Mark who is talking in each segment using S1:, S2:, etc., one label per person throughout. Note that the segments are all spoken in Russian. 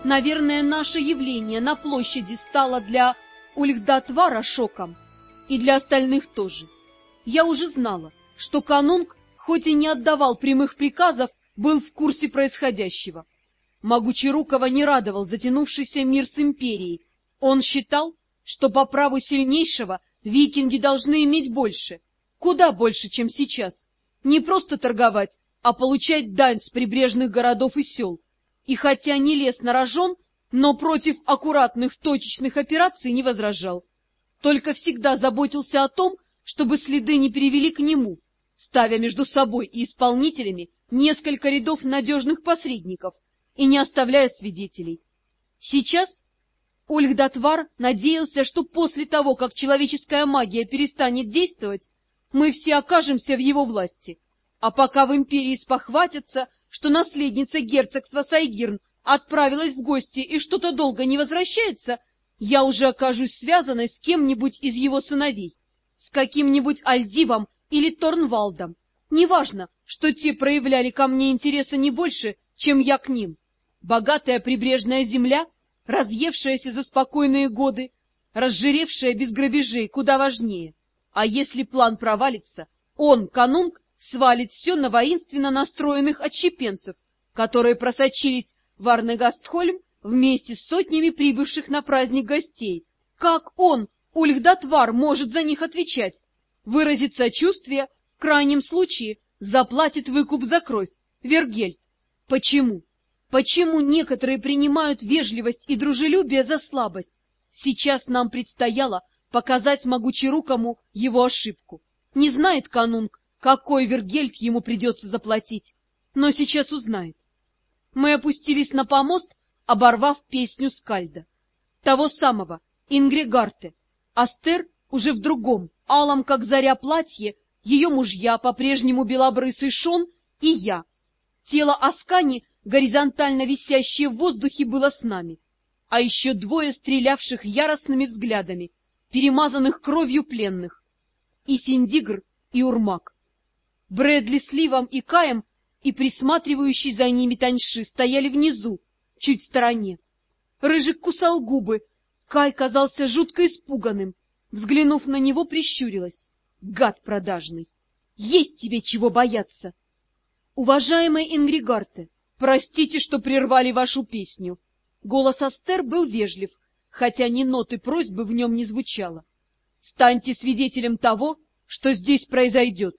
S1: Наверное, наше явление на площади стало для Ульхдатвара шоком, и для остальных тоже. Я уже знала, что канунг, хоть и не отдавал прямых приказов, был в курсе происходящего. Могучерукова не радовал затянувшийся мир с империей. Он считал, что по праву сильнейшего викинги должны иметь больше, куда больше, чем сейчас. Не просто торговать, а получать дань с прибрежных городов и сел. И хотя не лез на рожон, но против аккуратных точечных операций не возражал. Только всегда заботился о том, чтобы следы не перевели к нему, ставя между собой и исполнителями несколько рядов надежных посредников и не оставляя свидетелей. Сейчас Ульхдатвар надеялся, что после того, как человеческая магия перестанет действовать, мы все окажемся в его власти. А пока в империи спохватятся, что наследница герцогства Сайгирн отправилась в гости и что-то долго не возвращается, я уже окажусь связанной с кем-нибудь из его сыновей, с каким-нибудь Альдивом или Торнвалдом. Неважно, что те проявляли ко мне интереса не больше, чем я к ним. Богатая прибрежная земля, разъевшаяся за спокойные годы, разжиревшая без грабежей, куда важнее. А если план провалится, он, канунг, свалит все на воинственно настроенных отщепенцев, которые просочились в Арнегастхольм вместе с сотнями прибывших на праздник гостей. Как он, Ульхдатвар, может за них отвечать? Выразит сочувствие, в крайнем случае заплатит выкуп за кровь. Вергельд. Почему? Почему некоторые принимают вежливость и дружелюбие за слабость? Сейчас нам предстояло показать могучерукому его ошибку. Не знает канунг, какой Вергельд ему придется заплатить, но сейчас узнает. Мы опустились на помост, оборвав песню Скальда. Того самого, Ингригарте. Астер уже в другом, алом как заря платье, ее мужья, по-прежнему белобрысый Шон и я. Тело Аскани, горизонтально висящее в воздухе, было с нами, а еще двое стрелявших яростными взглядами, перемазанных кровью пленных, и Синдигр, и Урмак. Брэдли с Ливом и Каем и присматривающий за ними Таньши стояли внизу, чуть в стороне. Рыжик кусал губы, Кай казался жутко испуганным. Взглянув на него, прищурилась. Гад продажный! Есть тебе чего бояться! Уважаемый Ингригарте, простите, что прервали вашу песню. Голос Астер был вежлив, хотя ни ноты просьбы в нем не звучало. Станьте свидетелем того, что здесь произойдет.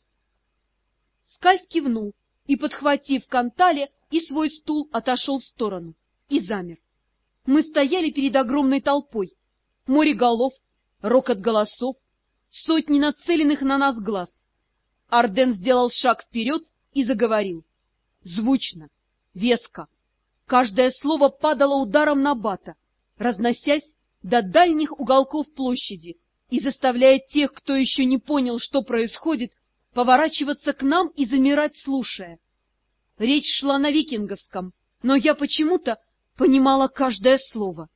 S1: Скальд кивнул и, подхватив Кантале и свой стул, отошел в сторону и замер. Мы стояли перед огромной толпой. Море голов, рокот голосов, сотни нацеленных на нас глаз. Арден сделал шаг вперед и заговорил. Звучно, веско. Каждое слово падало ударом набата, разносясь до дальних уголков площади и заставляя тех, кто еще не понял, что происходит, поворачиваться к нам и замирать, слушая. Речь шла на викинговском, но я почему-то понимала каждое слово.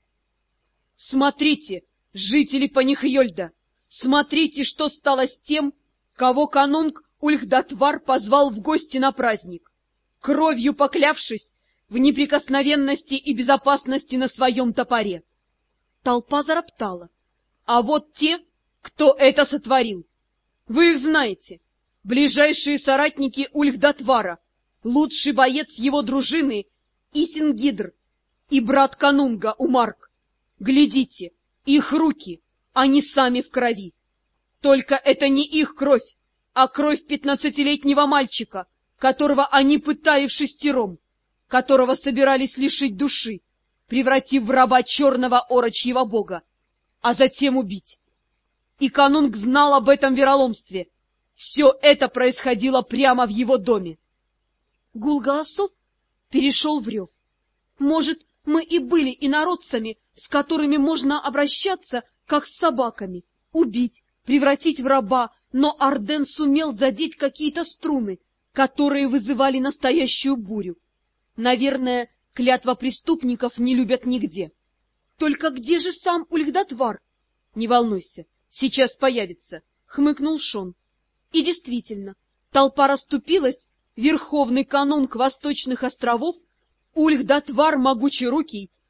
S1: «Смотрите, жители Панихьёльда! Смотрите, что стало с тем, кого канунг Ульхдатвар позвал в гости на праздник, кровью поклявшись в неприкосновенности и безопасности на своем топоре». Толпа зароптала. «А вот те, кто это сотворил. Вы их знаете. Ближайшие соратники Ульхдатвара, лучший боец его дружины Исингидр и брат канунга Умарк. Глядите, их руки, они сами в крови. Только это не их кровь, а кровь 15-летнего мальчика, которого они пытали в шестером, которого собирались лишить души, превратив в раба черного орочьего бога, а затем убить. И канунг знал об этом вероломстве. Все это происходило прямо в его доме. Гул голосов перешел в рев. Может, мы и были инородцами, с которыми можно обращаться, как с собаками, убить, превратить в раба, но Арден сумел задеть какие-то струны, которые вызывали настоящую бурю. Наверное, клятва преступников не любят нигде. Только где же сам Ульхдатвар? Не волнуйся, сейчас появится, хмыкнул Шон. И действительно, толпа расступилась, верховный канунг Восточных островов, Ульхдатвар Могучерукий,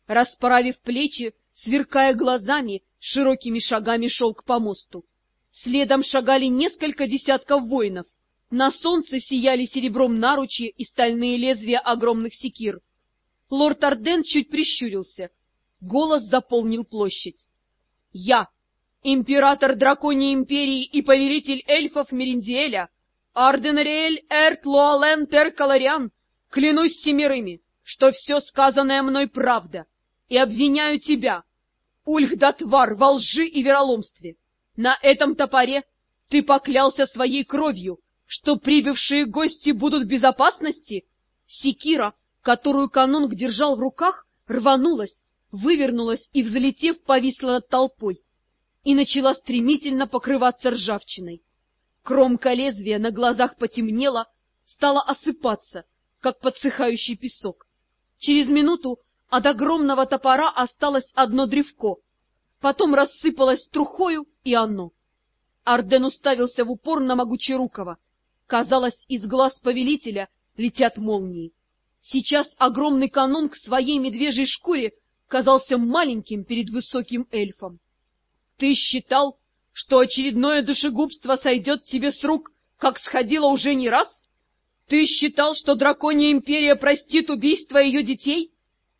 S1: расправив плечи, сверкая глазами, широкими шагами шел к помосту. Следом шагали несколько десятков воинов. На солнце сияли серебром наручи и стальные лезвия огромных секир. Лорд Арден чуть прищурился. Голос заполнил площадь. «Я, император Драконьей империи и повелитель эльфов Мериндиэля, Арденриэль Эрт Луален Тер Калариан, клянусь семерыми, что все сказанное мной правда, и обвиняю тебя, Ульхдатвар, во лжи и вероломстве. На этом топоре ты поклялся своей кровью, что прибывшие гости будут в безопасности?» Секира, которую канунг держал в руках, рванулась, вывернулась и, взлетев, повисла над толпой и начала стремительно покрываться ржавчиной. Кромка лезвия на глазах потемнела, стала осыпаться, как подсыхающий песок. Через минуту от огромного топора осталось одно древко, потом рассыпалось трухою и оно. Арден уставился в упор на Могучерукова. Казалось, из глаз повелителя летят молнии. Сейчас огромный канунг в своей медвежьей шкуре казался маленьким перед высоким эльфом. Ты считал, что очередное душегубство сойдет тебе с рук, как сходило уже не раз? Ты считал, что Драконья империя простит убийство ее детей?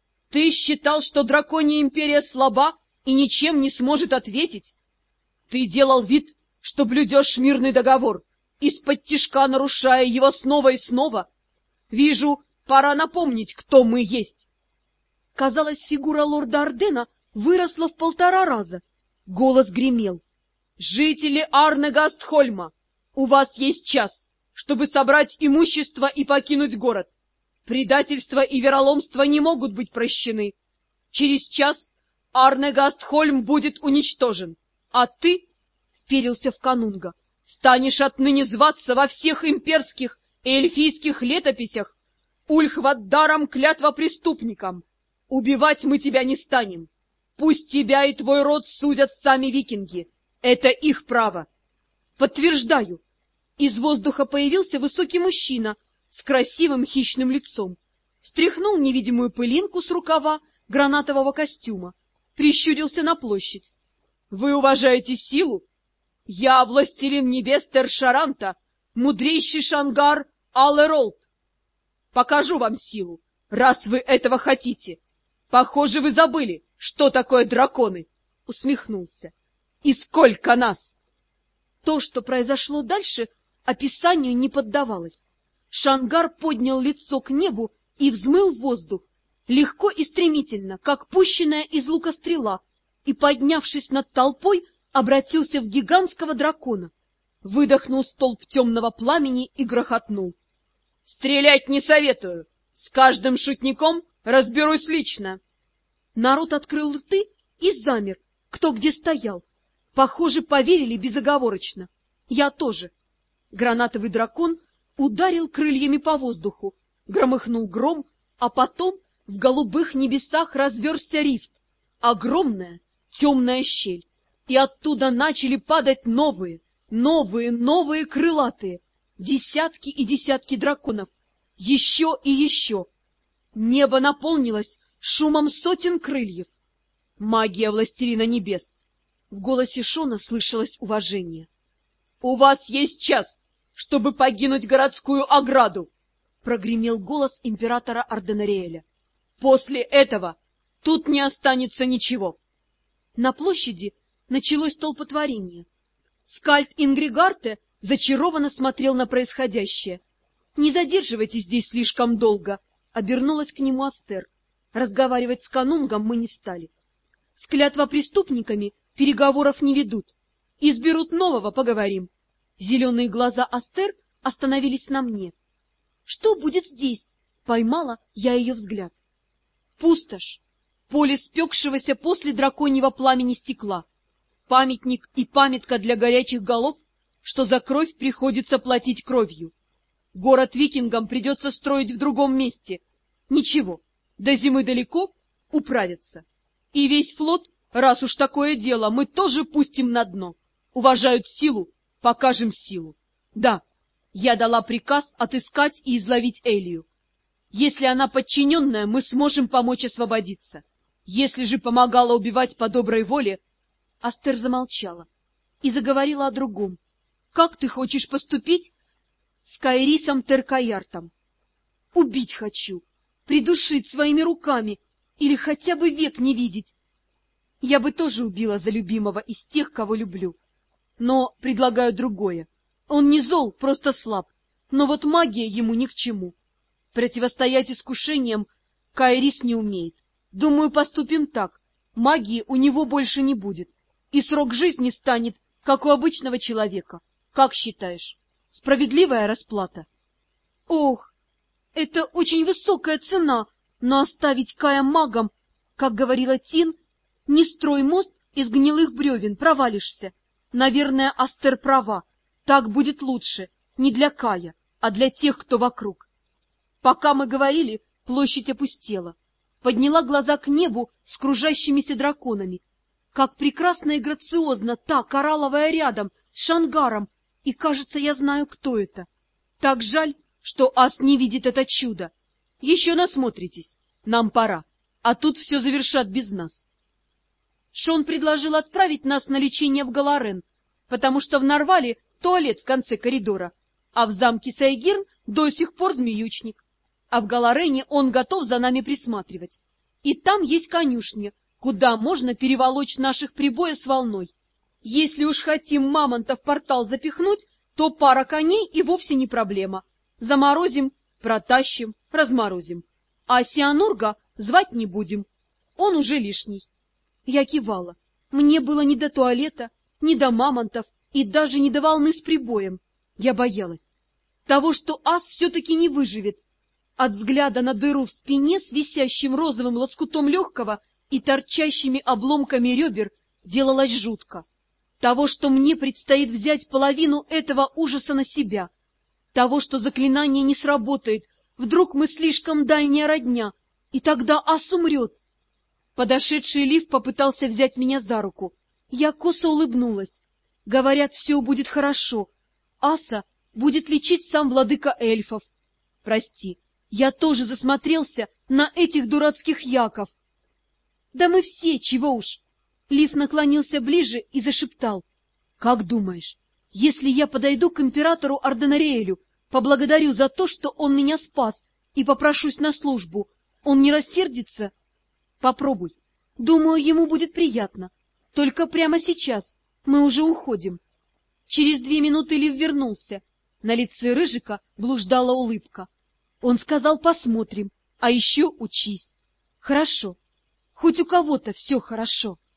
S1: Ты считал, что Драконья империя слаба и ничем не сможет ответить? Ты делал вид, что блюдешь мирный договор, из-под-тишка нарушая его снова и снова. Вижу, пора напомнить, кто мы есть. Казалось, фигура лорда Ардена выросла в 1,5 раза. Голос гремел. «Жители Арнегастхольма, у вас есть час, чтобы собрать имущество и покинуть город. Предательство и вероломство не могут быть прощены. Через час Арнегастхольм будет уничтожен, а ты, — вперился в канунга, — станешь отныне зваться во всех имперских и эльфийских летописях Ульхваддаром клятвопреступником. Убивать мы тебя не станем. Пусть тебя и твой род судят сами викинги. Это их право. Подтверждаю. Из воздуха появился высокий мужчина с красивым хищным лицом. Стряхнул невидимую пылинку с рукава гранатового костюма. Прищурился на площадь. Вы уважаете силу? Я властелин небес Тершаранта, мудрейший Шангар Алеролд. Покажу вам силу, раз вы этого хотите. Похоже, вы забыли, что такое драконы. Усмехнулся. И сколько нас? То, что произошло дальше, описанию не поддавалось. Шангар поднял лицо к небу и взмыл в воздух, легко и стремительно, как пущенная из лука стрела, и, поднявшись над толпой, обратился в гигантского дракона. Выдохнул столб темного пламени и грохотнул. «Стрелять не советую! С каждым шутником разберусь лично!» Народ открыл рты и замер, кто где стоял. Похоже, поверили безоговорочно. Я тоже. Гранатовый дракон ударил крыльями по воздуху, громыхнул гром, а потом в голубых небесах разверзся рифт, огромная темная щель, и оттуда начали падать новые крылатые, десятки и десятки драконов, еще и еще. Небо наполнилось шумом сотен крыльев. Магия властелина небес. В голосе Шона слышалось уважение. — У вас есть час, чтобы покинуть городскую ограду, — прогремел голос императора Арденариэля. — После этого тут не останется ничего. На площади началось столпотворение. Скальд Ингригарте зачарованно смотрел на происходящее. — Не задерживайтесь здесь слишком долго, — обернулась к нему Астер. Разговаривать с канунгом мы не стали. С клятвопреступниками переговоров не ведут. Изберут нового, поговорим. Зеленые глаза Астер остановились на мне. — Что будет здесь? — поймала я ее взгляд. Пустошь. Поле спекшегося после драконьего пламени стекла. Памятник и памятка для горячих голов, что за кровь приходится платить кровью. Город викингам придется строить в другом месте. Ничего, до зимы далеко, управятся. И весь флот, раз уж такое дело, мы тоже пустим на дно. Уважают силу, покажем силу. Да, я дала приказ отыскать и изловить Элию. Если она подчиненная, мы сможем помочь освободиться. Если же помогала убивать по доброй воле... Астер замолчала и заговорила о другом. Как ты хочешь поступить с Кайрисом Теркаяртом? Убить хочу, придушить своими руками или хотя бы век не видеть. Я бы тоже убила за любимого из тех, кого люблю. Но предлагаю другое. Он не зол, просто слаб, но вот магия ему ни к чему. Противостоять искушениям Кайрис не умеет. Думаю, поступим так. Магии у него больше не будет, и срок жизни станет, как у обычного человека. Как считаешь, справедливая расплата? Ох, это очень высокая цена, но оставить Кая магом, как говорила Тин, не строй мост из гнилых бревен, провалишься. Наверное, Астер права. Так будет лучше, не для Кая, а для тех, кто вокруг. Пока мы говорили, площадь опустела. Подняла глаза к небу с кружащимися драконами. Как прекрасно и грациозно та коралловая рядом с Шангаром, и, кажется, я знаю, кто это. Так жаль, что Ас не видит это чудо. Еще насмотритесь, нам пора, а тут все завершат без нас. Шон предложил отправить нас на лечение в Галарен, потому что в Нарвале туалет в конце коридора, а в замке Сайгирн до сих пор змеючник. А в Галарене он готов за нами присматривать. И там есть конюшня, куда можно переволочь наших прибоя с волной. Если уж хотим мамонта в портал запихнуть, то пара коней и вовсе не проблема. Заморозим, протащим, разморозим. А Сианурга звать не будем, он уже лишний. Я кивала. Мне было не до туалета, не до мамонтов и даже не до волны с прибоем. Я боялась того, что Ас все-таки не выживет. От взгляда на дыру в спине с висящим розовым лоскутом легкого и торчащими обломками ребер делалось жутко. Того, что мне предстоит взять половину этого ужаса на себя. Того, что заклинание не сработает, вдруг мы слишком дальняя родня, и тогда Ас умрет. Подошедший Лив попытался взять меня за руку. Я косо улыбнулась. Говорят, все будет хорошо. Аса будет лечить сам владыка эльфов. Прости, я тоже засмотрелся на этих дурацких яков. Да мы все, чего уж. Лив наклонился ближе и зашептал. Как думаешь, если я подойду к императору Арденариэлю, поблагодарю за то, что он меня спас, и попрошусь на службу, он не рассердится? Попробуй. Думаю, ему будет приятно. Только прямо сейчас. Мы уже уходим. Через 2 минуты Лив вернулся. На лице Рыжика блуждала улыбка. Он сказал, посмотрим, а еще учись. Хорошо. Хоть у кого-то все хорошо.